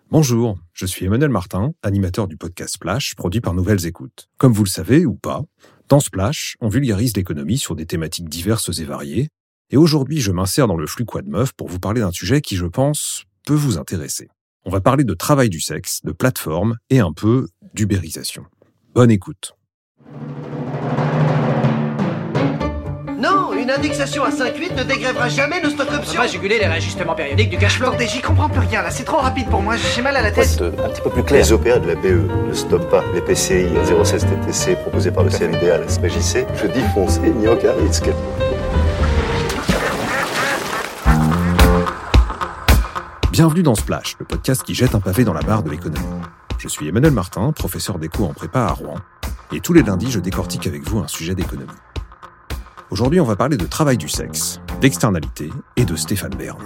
Bonjour, je suis Emmanuel Martin, animateur du podcast Splash, produit par Nouvelles Écoutes. Comme vous le savez ou pas, dans Splash, on vulgarise l'économie sur des thématiques diverses et variées, et aujourd'hui je m'insère dans le flux Quoi de Meuf pour vous parler d'un sujet qui, je pense, peut vous intéresser. On va parler de travail du sexe, de plateforme et un peu d'ubérisation. Bonne écoute. Non, une indexation à 5,8 ne dégrèvera jamais nos stock options. On va pas juguler les réajustements périodiques du cash flow. Attendez, j'y comprends plus rien là, c'est trop rapide pour moi, j'ai mal à la tête. Un petit peu plus clair. Les OPA de la BE ne stoppent pas. Les PCI 016 TTC proposés par le CNDA à la SPJC. Je dis foncez, il n'y a aucun risque. Bienvenue dans Splash, le podcast qui jette un pavé dans la barre de l'économie. Je suis Emmanuel Martin, professeur d'éco en prépa à Rouen, et tous les lundis je décortique avec vous un sujet d'économie. Aujourd'hui, on va parler de travail du sexe, d'externalité et de Stéphane Bern.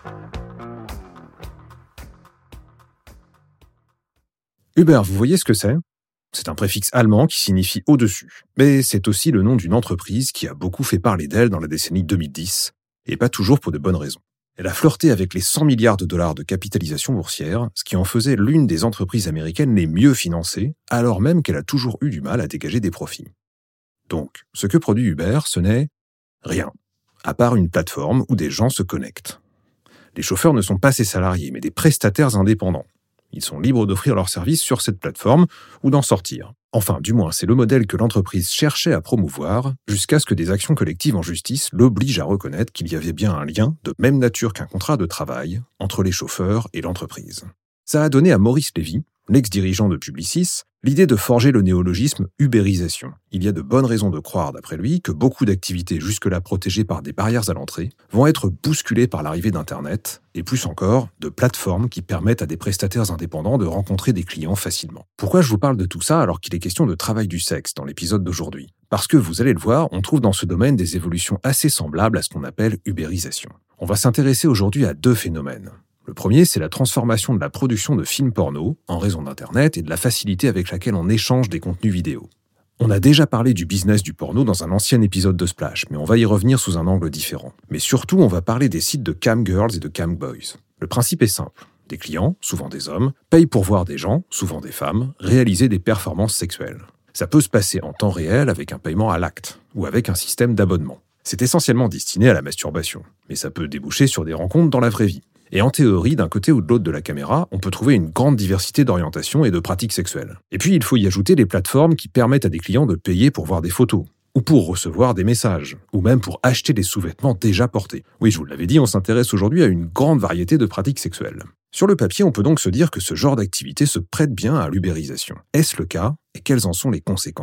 Uber, vous voyez ce que c'est ? C'est un préfixe allemand qui signifie au-dessus, mais c'est aussi le nom d'une entreprise qui a beaucoup fait parler d'elle dans la décennie 2010, et pas toujours pour de bonnes raisons. Elle a flirté avec les 100 milliards de dollars de capitalisation boursière, ce qui en faisait l'une des entreprises américaines les mieux financées, alors même qu'elle a toujours eu du mal à dégager des profits. Donc, ce que produit Uber, ce n'est rien, à part une plateforme où des gens se connectent. Les chauffeurs ne sont pas ses salariés, mais des prestataires indépendants. Ils sont libres d'offrir leurs services sur cette plateforme ou d'en sortir. Enfin, du moins, c'est le modèle que l'entreprise cherchait à promouvoir, jusqu'à ce que des actions collectives en justice l'obligent à reconnaître qu'il y avait bien un lien, de même nature qu'un contrat de travail, entre les chauffeurs et l'entreprise. Ça a donné à Maurice Lévy, l'ex-dirigeant de Publicis, l'idée de forger le néologisme « ubérisation ». Il y a de bonnes raisons de croire, d'après lui, que beaucoup d'activités jusque-là protégées par des barrières à l'entrée vont être bousculées par l'arrivée d'Internet, et plus encore, de plateformes qui permettent à des prestataires indépendants de rencontrer des clients facilement. Pourquoi je vous parle de tout ça alors qu'il est question de travail du sexe dans l'épisode d'aujourd'hui ? Parce que, vous allez le voir, on trouve dans ce domaine des évolutions assez semblables à ce qu'on appelle ubérisation. On va s'intéresser aujourd'hui à deux phénomènes. Le premier, c'est la transformation de la production de films porno en raison d'Internet et de la facilité avec laquelle on échange des contenus vidéo. On a déjà parlé du business du porno dans un ancien épisode de Splash, mais on va y revenir sous un angle différent. Mais surtout, on va parler des sites de camgirls et de camboys. Le principe est simple. Des clients, souvent des hommes, payent pour voir des gens, souvent des femmes, réaliser des performances sexuelles. Ça peut se passer en temps réel avec un paiement à l'acte, ou avec un système d'abonnement. C'est essentiellement destiné à la masturbation, mais ça peut déboucher sur des rencontres dans la vraie vie. Et en théorie, d'un côté ou de l'autre de la caméra, on peut trouver une grande diversité d'orientations et de pratiques sexuelles. Et puis, il faut y ajouter les plateformes qui permettent à des clients de payer pour voir des photos, ou pour recevoir des messages, ou même pour acheter des sous-vêtements déjà portés. Oui, je vous l'avais dit, on s'intéresse aujourd'hui à une grande variété de pratiques sexuelles. Sur le papier, on peut donc se dire que ce genre d'activité se prête bien à l'ubérisation. Est-ce le cas ? Et quelles en sont les conséquences ?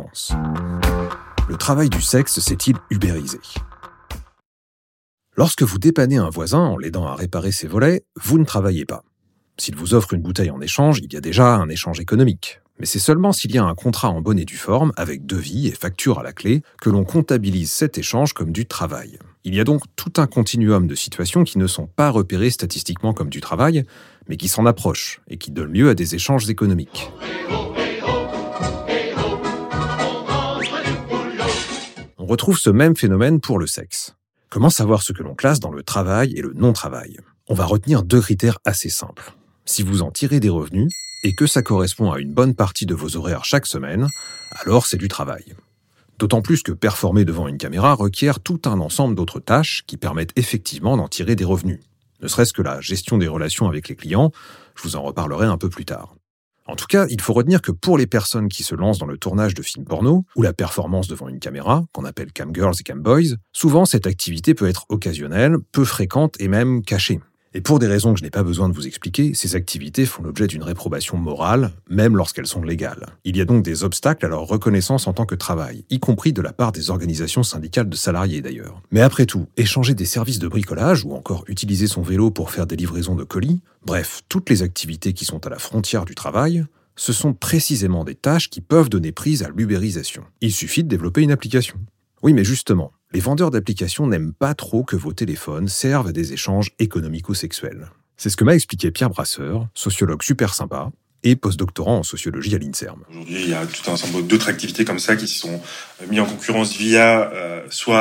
Le travail du sexe s'est-il ubérisé ? Lorsque vous dépannez un voisin en l'aidant à réparer ses volets, vous ne travaillez pas. S'il vous offre une bouteille en échange, il y a déjà un échange économique. Mais c'est seulement s'il y a un contrat en bonne et due forme, avec devis et facture à la clé, que l'on comptabilise cet échange comme du travail. Il y a donc tout un continuum de situations qui ne sont pas repérées statistiquement comme du travail, mais qui s'en approchent et qui donnent lieu à des échanges économiques. On retrouve ce même phénomène pour le sexe. Comment savoir ce que l'on classe dans le travail et le non-travail ? On va retenir deux critères assez simples. Si vous en tirez des revenus, et que ça correspond à une bonne partie de vos horaires chaque semaine, alors c'est du travail. D'autant plus que performer devant une caméra requiert tout un ensemble d'autres tâches qui permettent effectivement d'en tirer des revenus. Ne serait-ce que la gestion des relations avec les clients, je vous en reparlerai un peu plus tard. En tout cas, il faut retenir que pour les personnes qui se lancent dans le tournage de films porno, ou la performance devant une caméra, qu'on appelle camgirls et camboys, souvent cette activité peut être occasionnelle, peu fréquente et même cachée. Et pour des raisons que je n'ai pas besoin de vous expliquer, ces activités font l'objet d'une réprobation morale, même lorsqu'elles sont légales. Il y a donc des obstacles à leur reconnaissance en tant que travail, y compris de la part des organisations syndicales de salariés d'ailleurs. Mais après tout, échanger des services de bricolage ou encore utiliser son vélo pour faire des livraisons de colis, bref, toutes les activités qui sont à la frontière du travail, ce sont précisément des tâches qui peuvent donner prise à l'ubérisation. Il suffit de développer une application. Oui, mais justement, les vendeurs d'applications n'aiment pas trop que vos téléphones servent à des échanges économico-sexuels. C'est ce que m'a expliqué Pierre Brasseur, sociologue super sympa et postdoctorant en sociologie à l'INSERM. Aujourd'hui, il y a tout un ensemble d'autres activités comme ça qui se sont mises en concurrence via soit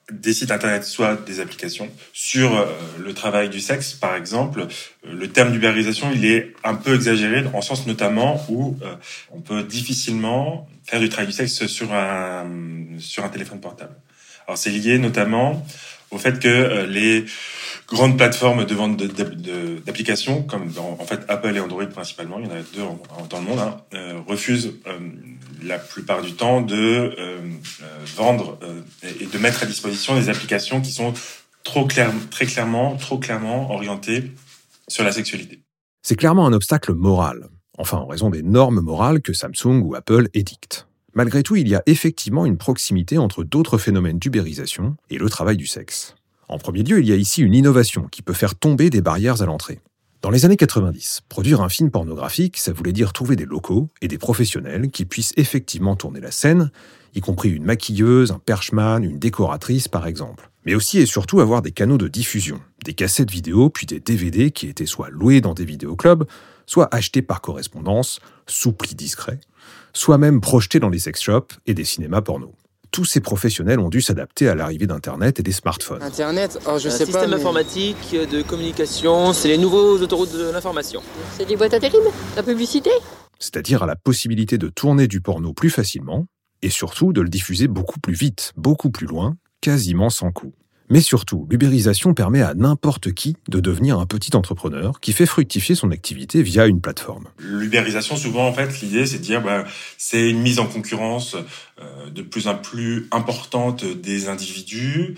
des sites internet, soit des applications. Sur le travail du sexe, par exemple, le terme d'ubérisation, il est un peu exagéré, en sens notamment où on peut difficilement faire du travail du sexe sur un téléphone portable. Alors c'est lié notamment au fait que les grandes plateformes de vente d'applications, comme en fait Apple et Android principalement, il y en a deux dans le monde, refusent la plupart du temps de vendre et de mettre à disposition des applications qui sont trop clairement orientées sur la sexualité. C'est clairement un obstacle moral, enfin en raison des normes morales que Samsung ou Apple édictent. Malgré tout, il y a effectivement une proximité entre d'autres phénomènes d'ubérisation et le travail du sexe. En premier lieu, il y a ici une innovation qui peut faire tomber des barrières à l'entrée. Dans les années 90, produire un film pornographique, ça voulait dire trouver des locaux et des professionnels qui puissent effectivement tourner la scène, y compris une maquilleuse, un perchman, une décoratrice par exemple. Mais aussi et surtout avoir des canaux de diffusion, des cassettes vidéo puis des DVD qui étaient soit loués dans des vidéoclubs, soit achetés par correspondance, sous pli discret, soit même projetés dans les sex shops et des cinémas porno. Tous ces professionnels ont dû s'adapter à l'arrivée d'Internet et des smartphones. Internet, je sais pas. Système informatique, de communication, c'est les nouveaux autoroutes de l'information. C'est des boîtes à terribles, la publicité. C'est-à-dire à la possibilité de tourner du porno plus facilement et surtout de le diffuser beaucoup plus vite, beaucoup plus loin, quasiment sans coût. Mais surtout, l'ubérisation permet à n'importe qui de devenir un petit entrepreneur qui fait fructifier son activité via une plateforme. L'ubérisation, souvent, en fait, l'idée, c'est de dire, c'est une mise en concurrence de plus en plus importante des individus,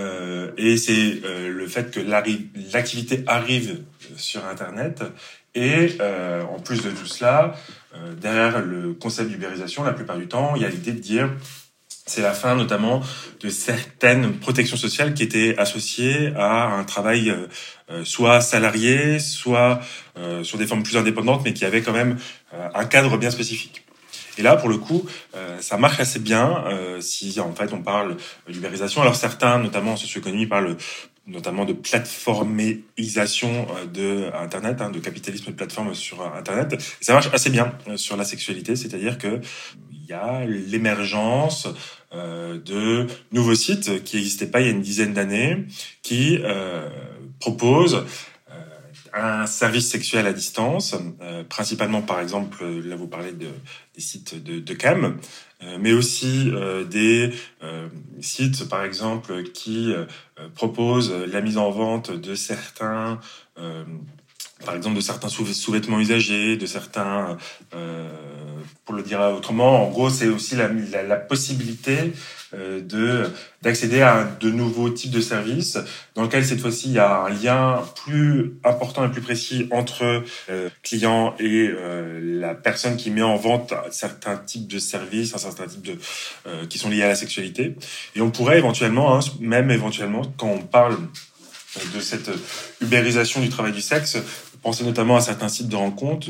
et c'est le fait que l'activité arrive sur Internet, et en plus de tout cela, derrière le concept d'ubérisation, la plupart du temps, il y a l'idée de dire c'est la fin notamment de certaines protections sociales qui étaient associées à un travail soit salarié, soit sur des formes plus indépendantes, mais qui avaient quand même un cadre bien spécifique. Et là, pour le coup, ça marche assez bien si en fait on parle d'ubérisation. Alors certains, notamment en socio-économie, parlent notamment de plateformisation de Internet, de capitalisme de plateforme sur Internet. Et ça marche assez bien sur la sexualité, c'est-à-dire que il y a l'émergence de nouveaux sites qui n'existaient pas il y a une dizaine d'années, qui proposent un service sexuel à distance, principalement par exemple, là vous parlez des sites de cam, mais aussi des sites par exemple qui proposent la mise en vente de certains par exemple de certains sous-vêtements usagés, de certains pour le dire autrement, en gros c'est aussi la possibilité d'accéder à de nouveaux types de services dans lequel cette fois-ci il y a un lien plus important et plus précis entre client et la personne qui met en vente certains types de services, un certain type de qui sont liés à la sexualité. Et on pourrait éventuellement, même éventuellement, quand on parle de cette ubérisation du travail du sexe, penser notamment à certains sites de rencontres,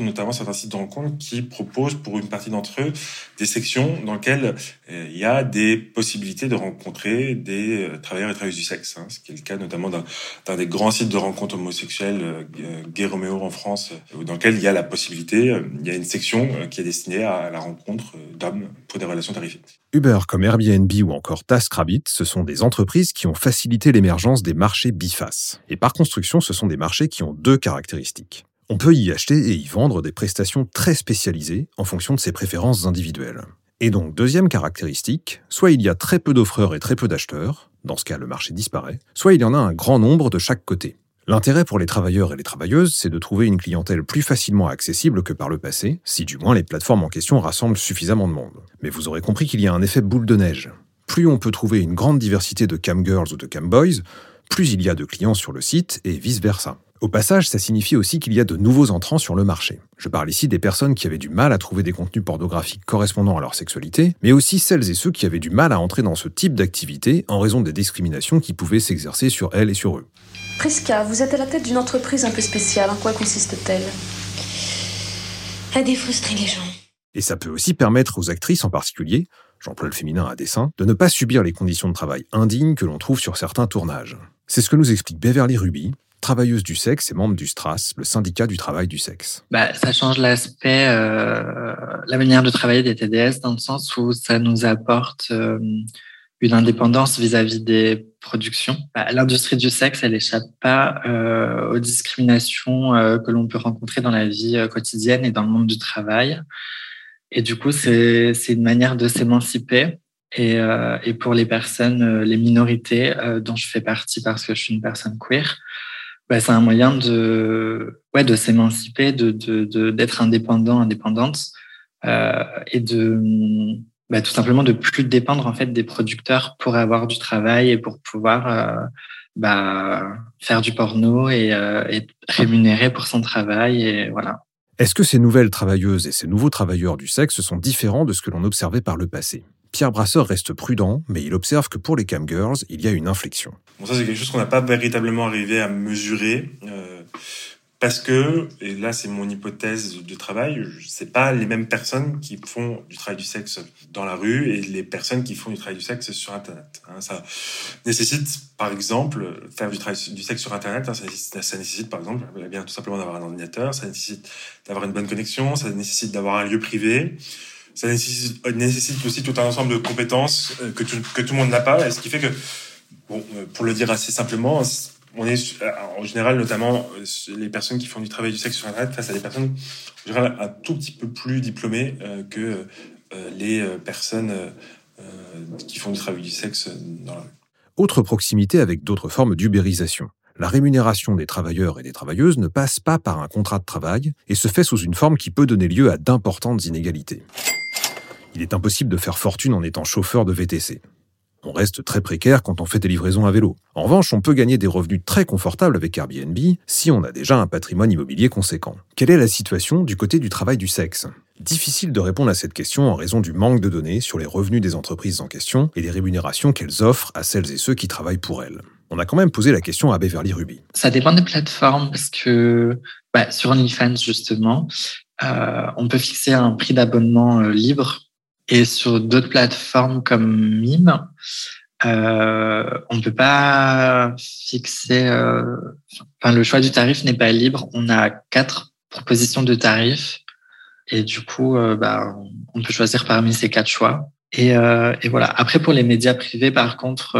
qui proposent pour une partie d'entre eux des sections dans lesquelles il y a des possibilités de rencontrer des travailleurs et travailleuses du sexe, ce qui est le cas notamment d'un des grands sites de rencontres homosexuelles, Gay Romeo en France, dans lequel il y a la possibilité, il y a une section qui est destinée à la rencontre d'hommes pour des relations tarifées. Uber comme Airbnb ou encore TaskRabbit, ce sont des entreprises qui ont facilité l'émergence des marchés bifaces. Et par construction, ce sont des marchés qui ont deux caractéristiques. On peut y acheter et y vendre des prestations très spécialisées en fonction de ses préférences individuelles. Et donc, deuxième caractéristique, soit il y a très peu d'offreurs et très peu d'acheteurs, dans ce cas le marché disparaît, soit il y en a un grand nombre de chaque côté. L'intérêt pour les travailleurs et les travailleuses, c'est de trouver une clientèle plus facilement accessible que par le passé, si du moins les plateformes en question rassemblent suffisamment de monde. Mais vous aurez compris qu'il y a un effet boule de neige. Plus on peut trouver une grande diversité de camgirls ou de camboys, plus il y a de clients sur le site et vice-versa. Au passage, ça signifie aussi qu'il y a de nouveaux entrants sur le marché. Je parle ici des personnes qui avaient du mal à trouver des contenus pornographiques correspondant à leur sexualité, mais aussi celles et ceux qui avaient du mal à entrer dans ce type d'activité en raison des discriminations qui pouvaient s'exercer sur elles et sur eux. Prisca, vous êtes à la tête d'une entreprise un peu spéciale. En quoi consiste-t-elle ? À défrustrer les gens. Et ça peut aussi permettre aux actrices en particulier, j'emploie le féminin à dessein, de ne pas subir les conditions de travail indignes que l'on trouve sur certains tournages. C'est ce que nous explique Beverly Ruby, travailleuse du sexe et membre du STRAS, le syndicat du travail du sexe. Ça change l'aspect, la manière de travailler des TDS dans le sens où ça nous apporte une indépendance vis-à-vis des productions. L'industrie du sexe, elle échappe pas aux discriminations que l'on peut rencontrer dans la vie quotidienne et dans le monde du travail. Et du coup, c'est une manière de s'émanciper. Et pour les personnes, les minorités dont je fais partie parce que je suis une personne queer, c'est un moyen de s'émanciper, d'être indépendante, et tout simplement de plus dépendre en fait des producteurs pour avoir du travail et pour pouvoir faire du porno et être rémunéré pour son travail, et voilà. Est-ce que ces nouvelles travailleuses et ces nouveaux travailleurs du sexe sont différents de ce que l'on observait par le passé ? Pierre Brasseur reste prudent, mais il observe que pour les camgirls, il y a une inflexion. Bon, ça c'est quelque chose qu'on n'a pas véritablement arrivé à mesurer, parce que, et là c'est mon hypothèse de travail, c'est pas les mêmes personnes qui font du travail du sexe dans la rue et les personnes qui font du travail du sexe sur Internet. Ça nécessite, par exemple, faire du travail du sexe sur Internet, ça nécessite, par exemple, bien tout simplement d'avoir un ordinateur, ça nécessite d'avoir une bonne connexion, ça nécessite d'avoir un lieu privé. Ça nécessite aussi tout un ensemble de compétences que tout le monde n'a pas. Et ce qui fait que, pour le dire assez simplement, on est en général, notamment les personnes qui font du travail du sexe sur Internet, face à des personnes en général un tout petit peu plus diplômées que les personnes qui font du travail du sexe dans la rue. Autre proximité avec d'autres formes d'ubérisation. La rémunération des travailleurs et des travailleuses ne passe pas par un contrat de travail et se fait sous une forme qui peut donner lieu à d'importantes inégalités. Il est impossible de faire fortune en étant chauffeur de VTC. On reste très précaire quand on fait des livraisons à vélo. En revanche, on peut gagner des revenus très confortables avec Airbnb si on a déjà un patrimoine immobilier conséquent. Quelle est la situation du côté du travail du sexe ? Difficile de répondre à cette question en raison du manque de données sur les revenus des entreprises en question et les rémunérations qu'elles offrent à celles et ceux qui travaillent pour elles. On a quand même posé la question à Beverly Ruby. Ça dépend des plateformes parce que sur OnlyFans justement, on peut fixer un prix d'abonnement libre. Et sur d'autres plateformes comme Mime, on peut pas fixer. Le choix du tarif n'est pas libre. On a 4 propositions de tarifs et du coup, on peut choisir parmi ces 4 choix. Et voilà. Après, pour les médias privés, par contre,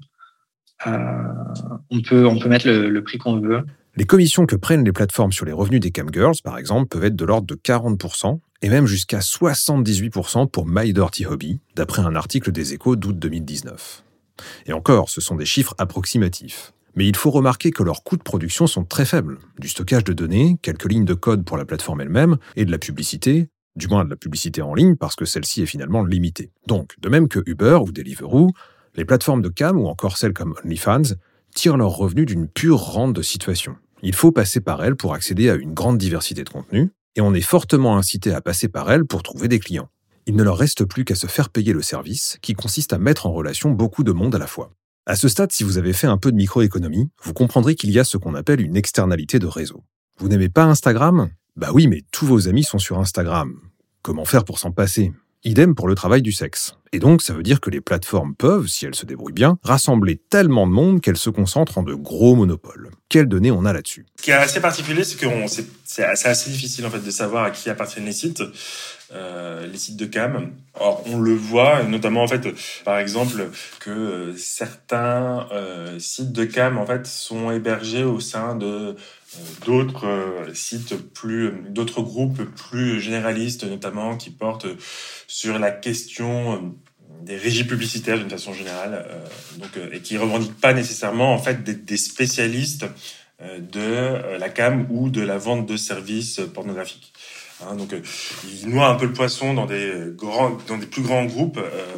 on peut mettre le prix qu'on veut. Les commissions que prennent les plateformes sur les revenus des camgirls, par exemple, peuvent être de l'ordre de 40%, et même jusqu'à 78% pour My Dirty Hobby, d'après un article des Échos d'août 2019. Et encore, ce sont des chiffres approximatifs. Mais il faut remarquer que leurs coûts de production sont très faibles. Du stockage de données, quelques lignes de code pour la plateforme elle-même, et de la publicité, du moins de la publicité en ligne, parce que celle-ci est finalement limitée. Donc, de même que Uber ou Deliveroo, les plateformes de cam, ou encore celles comme OnlyFans, tirent leurs revenus d'une pure rente de situation. Il faut passer par elles pour accéder à une grande diversité de contenus, et on est fortement incité à passer par elles pour trouver des clients. Il ne leur reste plus qu'à se faire payer le service, qui consiste à mettre en relation beaucoup de monde à la fois. À ce stade, si vous avez fait un peu de microéconomie, vous comprendrez qu'il y a ce qu'on appelle une externalité de réseau. Vous n'aimez pas Instagram ? Bah oui, mais tous vos amis sont sur Instagram. Comment faire pour s'en passer ? Idem pour le travail du sexe. Et donc, ça veut dire que les plateformes peuvent, si elles se débrouillent bien, rassembler tellement de monde qu'elles se concentrent en de gros monopoles. Quelles données on a là-dessus ? Ce qui est assez particulier, c'est que c'est assez difficile en fait de savoir à qui appartiennent les sites de cam. Or, on le voit, notamment en fait, par exemple, que certains sites de cam en fait sont hébergés au sein de d'autres d'autres groupes plus généralistes, notamment qui portent sur la question des régies publicitaires d'une façon générale, et qui revendiquent pas nécessairement en fait des spécialistes de la cam ou de la vente de services pornographiques. Donc ils noient un peu le poisson dans des plus grands groupes,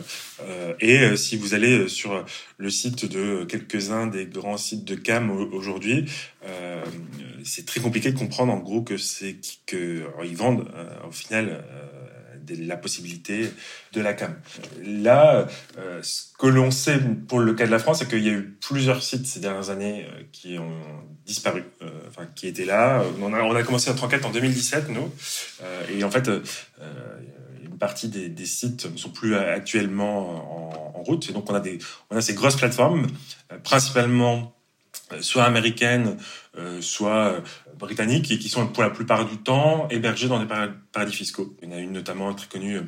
et si vous allez sur le site de quelques-uns des grands sites de cam aujourd'hui, c'est très compliqué de comprendre en gros que ils vendent au final la possibilité de la cam. Là, ce que l'on sait pour le cas de la France, c'est qu'il y a eu plusieurs sites ces dernières années qui ont disparu, qui étaient là. On a commencé notre enquête en 2017, nous, et en fait, une partie des sites ne sont plus actuellement en route. Et donc, on a ces grosses plateformes, principalement soit américaines, soit britanniques, et qui sont pour la plupart du temps hébergées dans des paradis fiscaux. Il y en a une notamment très connue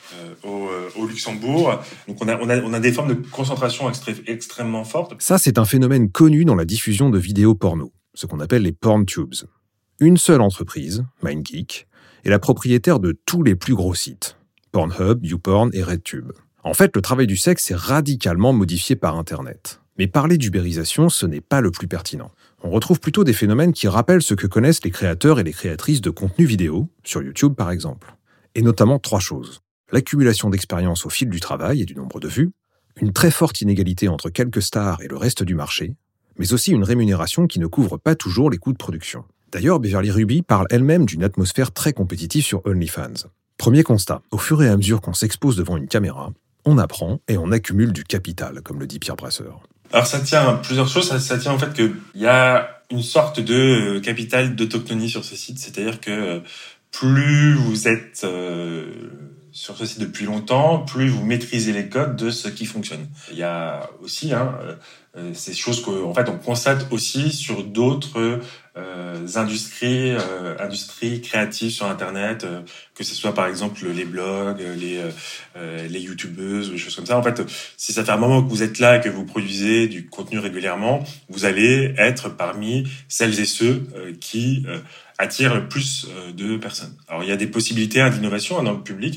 au Luxembourg. Donc on a des formes de concentration extrêmement fortes. Ça, c'est un phénomène connu dans la diffusion de vidéos porno, ce qu'on appelle les PornTubes. Une seule entreprise, MindGeek, est la propriétaire de tous les plus gros sites, Pornhub, YouPorn et RedTube. En fait, le travail du sexe est radicalement modifié par Internet. Mais parler d'ubérisation, ce n'est pas le plus pertinent. On retrouve plutôt des phénomènes qui rappellent ce que connaissent les créateurs et les créatrices de contenu vidéo, sur YouTube par exemple. Et notamment 3 choses. L'accumulation d'expérience au fil du travail et du nombre de vues, une très forte inégalité entre quelques stars et le reste du marché, mais aussi une rémunération qui ne couvre pas toujours les coûts de production. D'ailleurs, Beverly Ruby parle elle-même d'une atmosphère très compétitive sur OnlyFans. Premier constat, au fur et à mesure qu'on s'expose devant une caméra, on apprend et on accumule du capital, comme le dit Pierre Brasseur. Alors ça tient à plusieurs choses, ça tient en fait qu'il y a une sorte de capital d'autochtonie sur ce site, c'est-à-dire que plus vous êtes sur ce site depuis longtemps, plus vous maîtrisez les codes de ce qui fonctionne. Il y a aussi ces choses qu'en fait on constate aussi sur d'autres industries créatives sur Internet, que ce soit par exemple les blogs, les youtubeuses ou des choses comme ça. En fait, si ça fait un moment que vous êtes là et que vous produisez du contenu régulièrement, vous allez être parmi celles et ceux qui attirent le plus de personnes. Alors il y a des possibilités d'innovation dans le public,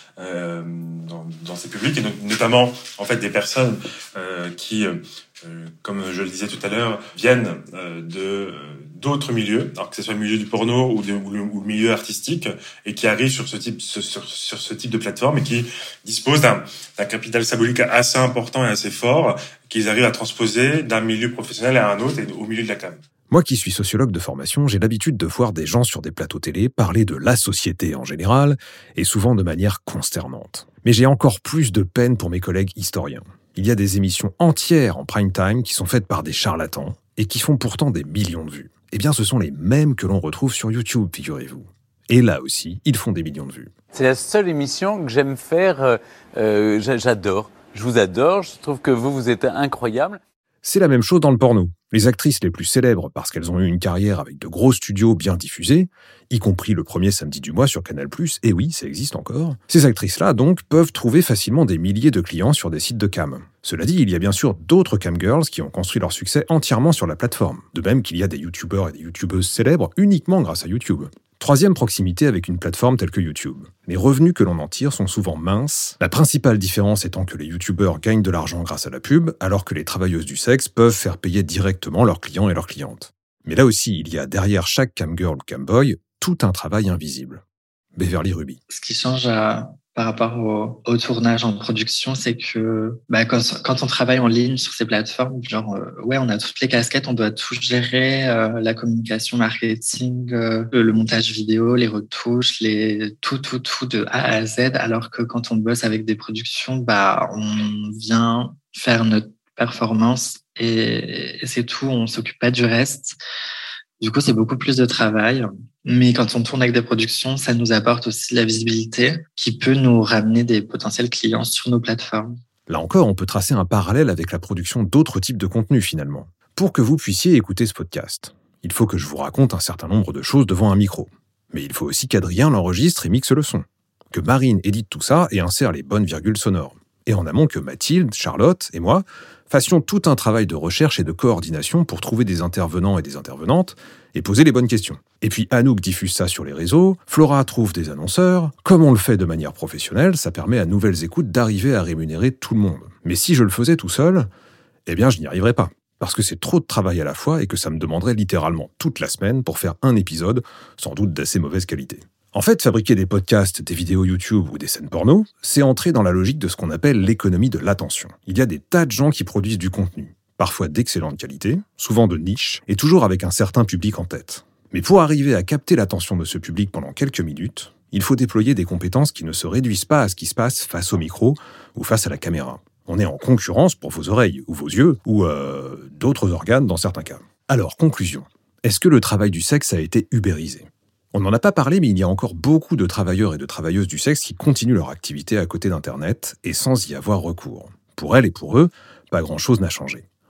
dans ces publics, et notamment en fait des personnes qui comme je le disais tout à l'heure, viennent d'autres milieux, alors que ce soit le milieu du porno ou le milieu artistique, et qui arrivent sur ce type de plateforme et qui disposent d'un capital symbolique assez important et assez fort, qu'ils arrivent à transposer d'un milieu professionnel à un autre et au milieu de la cam. Moi qui suis sociologue de formation, j'ai l'habitude de voir des gens sur des plateaux télé parler de la société en général, et souvent de manière consternante. Mais j'ai encore plus de peine pour mes collègues historiens. Il y a des émissions entières en prime time qui sont faites par des charlatans et qui font pourtant des millions de vues. Eh bien, ce sont les mêmes que l'on retrouve sur YouTube, figurez-vous. Et là aussi, ils font des millions de vues. C'est la seule émission que j'aime faire. J'adore. Je vous adore. Je trouve que vous êtes incroyable. C'est la même chose dans le porno. Les actrices les plus célèbres parce qu'elles ont eu une carrière avec de gros studios bien diffusés, y compris le premier samedi du mois sur Canal+, et oui, ça existe encore, ces actrices-là, donc, peuvent trouver facilement des milliers de clients sur des sites de cam. Cela dit, il y a bien sûr d'autres camgirls qui ont construit leur succès entièrement sur la plateforme, de même qu'il y a des youtubeurs et des youtubeuses célèbres uniquement grâce à YouTube. Troisième proximité avec une plateforme telle que YouTube. Les revenus que l'on en tire sont souvent minces, la principale différence étant que les youtubeurs gagnent de l'argent grâce à la pub, alors que les travailleuses du sexe peuvent faire payer directement leurs clients et leurs clientes. Mais là aussi, il y a derrière chaque camgirl ou camboy tout un travail invisible. Beverly Ruby. Ce qui change par rapport au tournage en production, c'est que quand on travaille en ligne sur ces plateformes, on a toutes les casquettes, on doit tout gérer, la communication, marketing, le montage vidéo, les retouches, tout de A à Z, alors que quand on bosse avec des productions, on vient faire notre performance et c'est tout, on s'occupe pas du reste. Du coup, c'est beaucoup plus de travail. Mais quand on tourne avec des productions, ça nous apporte aussi la visibilité qui peut nous ramener des potentiels clients sur nos plateformes. Là encore, on peut tracer un parallèle avec la production d'autres types de contenus finalement. Pour que vous puissiez écouter ce podcast, il faut que je vous raconte un certain nombre de choses devant un micro. Mais il faut aussi qu'Adrien l'enregistre et mixe le son. Que Marine édite tout ça et insère les bonnes virgules sonores. Et en amont que Mathilde, Charlotte et moi fassions tout un travail de recherche et de coordination pour trouver des intervenants et des intervenantes et poser les bonnes questions. Et puis Anouk diffuse ça sur les réseaux, Flora trouve des annonceurs. Comme on le fait de manière professionnelle, ça permet à Nouvelles Écoutes d'arriver à rémunérer tout le monde. Mais si je le faisais tout seul, je n'y arriverais pas. Parce que c'est trop de travail à la fois et que ça me demanderait littéralement toute la semaine pour faire un épisode, sans doute d'assez mauvaise qualité. En fait, fabriquer des podcasts, des vidéos YouTube ou des scènes porno, c'est entrer dans la logique de ce qu'on appelle l'économie de l'attention. Il y a des tas de gens qui produisent du contenu, parfois d'excellente qualité, souvent de niche, et toujours avec un certain public en tête. Mais pour arriver à capter l'attention de ce public pendant quelques minutes, il faut déployer des compétences qui ne se réduisent pas à ce qui se passe face au micro ou face à la caméra. On est en concurrence pour vos oreilles ou vos yeux, ou d'autres organes dans certains cas. Alors, conclusion. Est-ce que le travail du sexe a été ubérisé ? On n'en a pas parlé, mais il y a encore beaucoup de travailleurs et de travailleuses du sexe qui continuent leur activité à côté d'Internet et sans y avoir recours. Pour elles et pour eux, pas grand-chose n'a changé.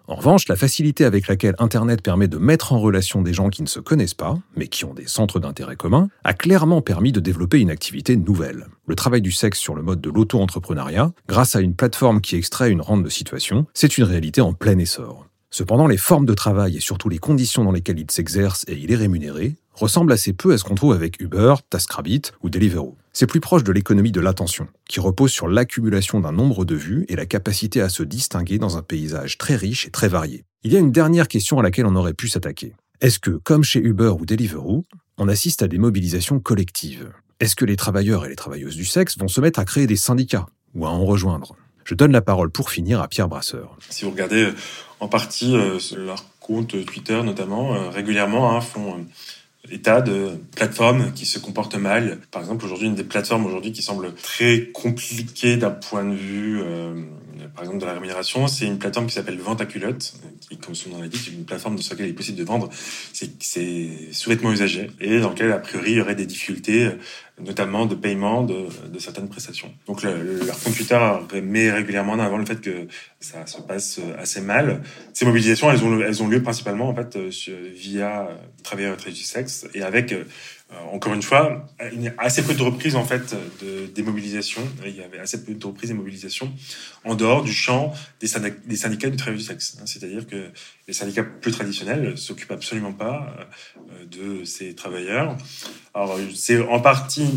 En revanche, la facilité avec laquelle Internet permet de mettre en relation des gens qui ne se connaissent pas, mais qui ont des centres d'intérêt communs, a clairement permis de développer une activité nouvelle. Le travail du sexe sur le mode de l'auto-entrepreneuriat, grâce à une plateforme qui extrait une rente de situation, c'est une réalité en plein essor. Cependant, les formes de travail et surtout les conditions dans lesquelles il s'exerce et il est rémunéré ressemblent assez peu à ce qu'on trouve avec Uber, TaskRabbit ou Deliveroo. C'est plus proche de l'économie de l'attention, qui repose sur l'accumulation d'un nombre de vues et la capacité à se distinguer dans un paysage très riche et très varié. Il y a une dernière question à laquelle on aurait pu s'attaquer. Est-ce que, comme chez Uber ou Deliveroo, on assiste à des mobilisations collectives ? Est-ce que les travailleurs et les travailleuses du sexe vont se mettre à créer des syndicats ou à en rejoindre ? Je donne la parole pour finir à Pierre Brasseur. Si vous regardez en partie leur compte Twitter notamment, régulièrement font état de plateformes qui se comportent mal. Par exemple, aujourd'hui, une des plateformes aujourd'hui qui semble très compliquée d'un point de vue, par exemple, de la rémunération, c'est une plateforme qui s'appelle Vente à culotte, qui, comme son nom l'indique, c'est une plateforme sur laquelle il est possible de vendre ses sous-vêtements usagés et dans laquelle, a priori, il y aurait des difficultés, notamment de paiement de certaines prestations. Donc, leur compte Twitter met régulièrement en avant le fait que ça se passe assez mal. Ces mobilisations, elles ont lieu principalement, en fait, via travailleurs et travailleuses du sexe et avec, encore une fois, assez peu de reprises, en fait, des mobilisations. Il y avait assez peu de reprises des mobilisations en dehors du champ des syndicats du travail du sexe. C'est-à-dire que les syndicats plus traditionnels s'occupent absolument pas de ces travailleurs. Alors, c'est en partie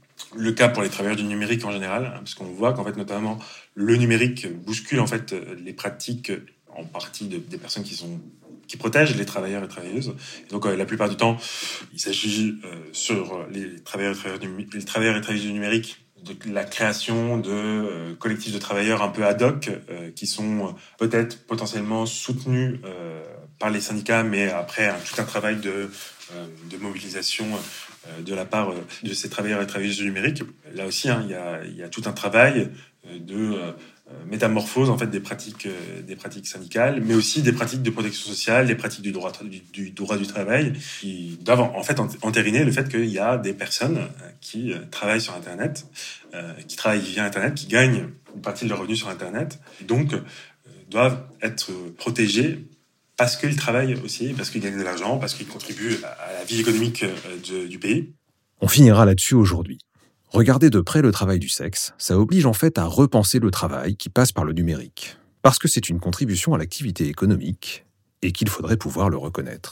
le cas pour les travailleurs du numérique en général, parce qu'on voit qu'en fait, notamment, le numérique bouscule, en fait, les pratiques, en partie des personnes qui protègent les travailleurs et travailleuses. Et donc, la plupart du temps, il s'agit sur les travailleurs et travailleuses du numérique de la création de collectifs de travailleurs un peu ad hoc qui sont peut-être potentiellement soutenus par les syndicats, mais après tout un travail de mobilisation de la part de ces travailleurs et travailleuses du numérique. Là aussi, il y a tout un travail de métamorphose en fait des pratiques syndicales, mais aussi des pratiques de protection sociale, des pratiques du droit du travail, qui doivent en fait entériner le fait qu'il y a des personnes qui travaillent sur Internet, qui travaillent via Internet, qui gagnent une partie de leurs revenus sur Internet, et donc doivent être protégés parce qu'ils travaillent aussi, parce qu'ils gagnent de l'argent, parce qu'ils contribuent à la vie économique du pays. On finira là-dessus aujourd'hui. Regarder de près le travail du sexe, ça oblige en fait à repenser le travail qui passe par le numérique. Parce que c'est une contribution à l'activité économique et qu'il faudrait pouvoir le reconnaître.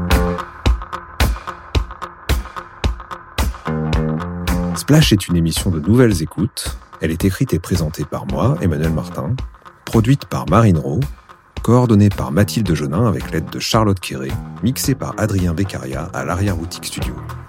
Splash est une émission de Nouvelles Écoutes. Elle est écrite et présentée par moi, Emmanuel Martin, produite par Marine Rowe, coordonnée par Mathilde Jonin avec l'aide de Charlotte Quéré, mixée par Adrien Beccaria à l'Arrière-Boutique Studio.